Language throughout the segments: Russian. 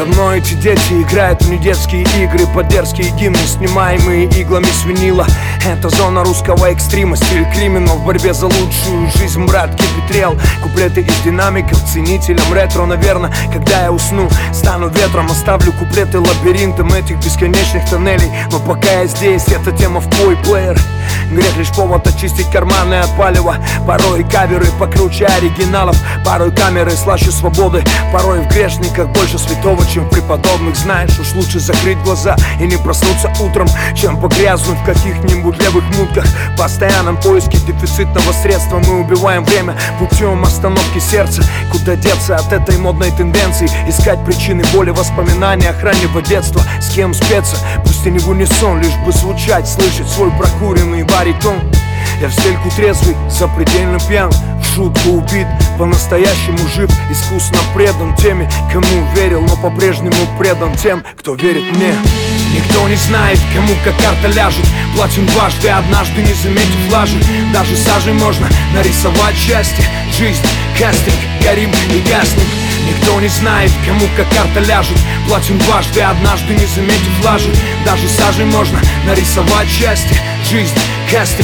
Давно эти дети играют в недетские игры под дерзкие гимны, снимаемые иглами с винила. Это зона русского экстрима, стиль криминал. В борьбе за лучшую жизнь, брат, кипитрел. Куплеты из динамиков, ценителям ретро. Наверное, когда я усну, стану ветром. Оставлю куплеты лабиринтом этих бесконечных тоннелей. Но пока я здесь, эта тема в плеер. Грех лишь повод очистить карманы от палева. Порой каверы покруче оригиналов, порой камеры слаще свободы. Порой в грешниках больше святого, чем в преподобных. Знаешь, уж лучше закрыть глаза и не проснуться утром, чем погрязнуть в каких-нибудь левых мутках. В постоянном поиске дефицитного средства мы убиваем время путем остановки сердца. Куда деться от этой модной тенденции? Искать причины боли, воспоминания о раннего детства. С кем спеться? Пусть и не в унисон, лишь бы звучать, слышать свой прокуренный баритон. Я в стельку трезвый, запредельно пьян, в шутку убит, по-настоящему жив, искусно предан теми, кому верил, но по-прежнему предан тем, кто верит мне. Никто не знает, кому как карта ляжет. Платим дважды, однажды не заметив лажи. Даже сажей можно нарисовать счастье. Жизнь, кастинг, горим и гаснем. Никто не знает, кому как карта ляжет. Платим дважды, однажды не заметив лажи. Даже сажей можно нарисовать счастье. Жизнь, кастинг.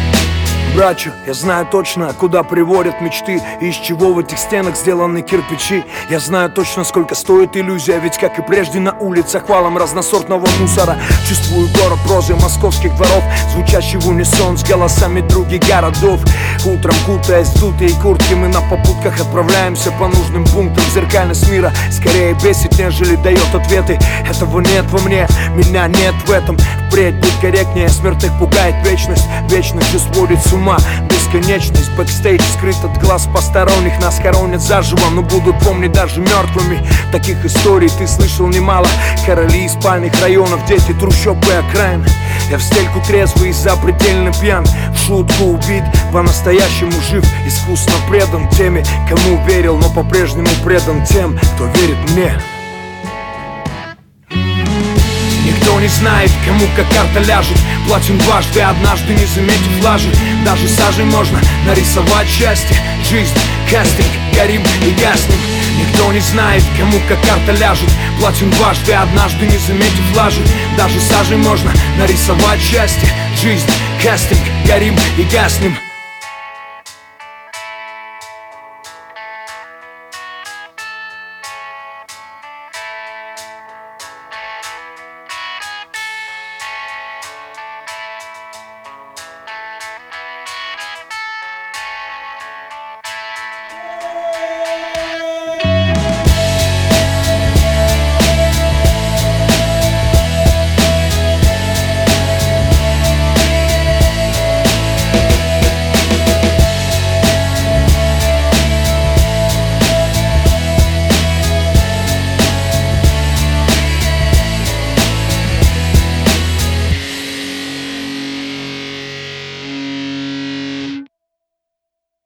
Братью, я знаю точно, куда приводят мечты и из чего в этих стенах сделаны кирпичи. Я знаю точно, сколько стоит иллюзия, ведь, как и прежде, на улицах валом разносортного мусора. Чувствую город прозы московских дворов, звучащий в унисон с голосами других городов. Утром, кутаясь в дутые куртки, мы на попутках отправляемся по нужным пунктам. Зеркальность мира скорее бесит, нежели дает ответы. Этого нет во мне, меня нет в этом. Впредь будь корректнее, смертных пугает вечность. Вечность же сводит с ума, бесконечность. Бэкстейдж скрыт от глаз посторонних, нас хоронят заживо, но будут помнить даже мертвыми. Таких историй ты слышал немало. Короли из спальных районов, дети трущоб и окраин. Я в стельку трезвый и запредельно пьян, в шутку убит, по-настоящему жив, искусно предан теми, кому верил, но по-прежнему предан тем, кто верит мне. Никто не знает, кому как карта ляжет. Платим дважды, однажды не заметив лажи. Даже сажей можно нарисовать счастье. Жизнь, кастинг, горим и гаснем. Никто не знает, кому как карта ляжет. Платим дважды, однажды не заметив лажи. Даже сажей можно нарисовать счастье. Жизнь, кастинг, горим и гаснем.